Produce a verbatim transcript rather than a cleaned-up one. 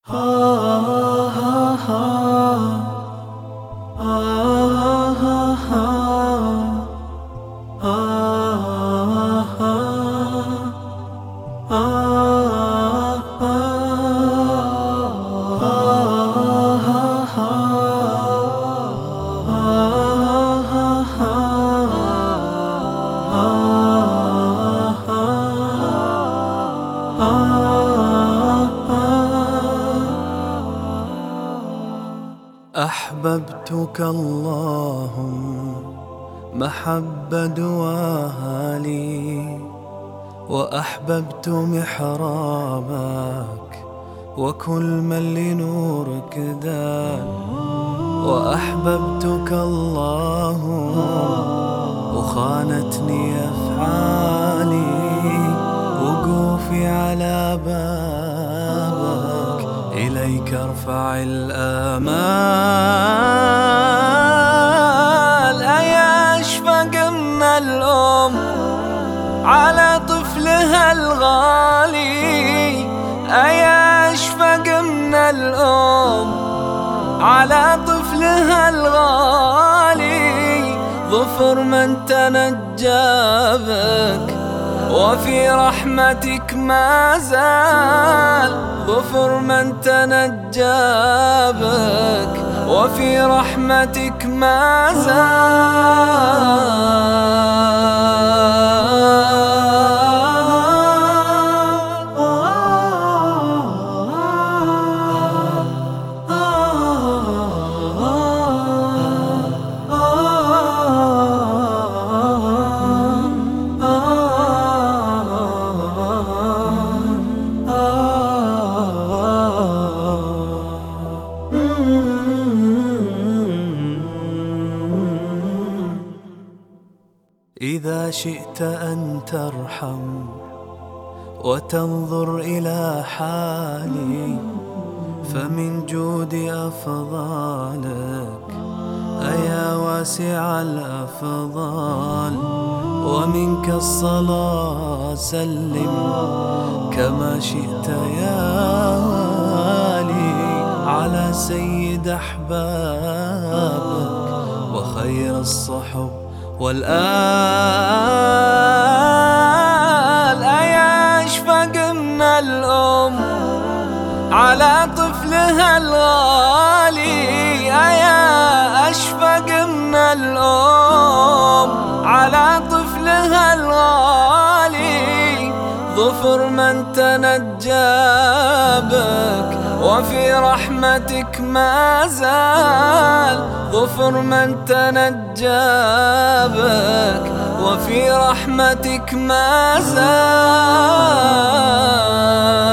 أحببتك اللهم محبة دواها لي، وأحببت محرابك وكل من لنورك دان. وأحببتك اللهم وخانتني أفعالي، وقوفي على بابك إليك ارفع الآمال. أيا أشفق من الأم على طفلها الغالي، أيا أشفق من الأم على طفلها الغالي. ظفر من تنجى بك وفي رحمتك ما زال، ظفر من تنجى بك وفي رحمتك ما إذا شئت أن ترحم وتنظر إلى حالي، فمن جود أفضالك أيا واسع الأفضال. ومنك الصلاة سلم كما شئت يا والي على سيد أحبابك وخير الصحب والآل. أيا أشفق من الأم على طفلها الغالي، أيا أشفق من الأم على طفلها الغالي. ظفر من تنجى بك وفي رحمتك ما زال، ظفر من تنجى بك وفي رحمتك ما زال.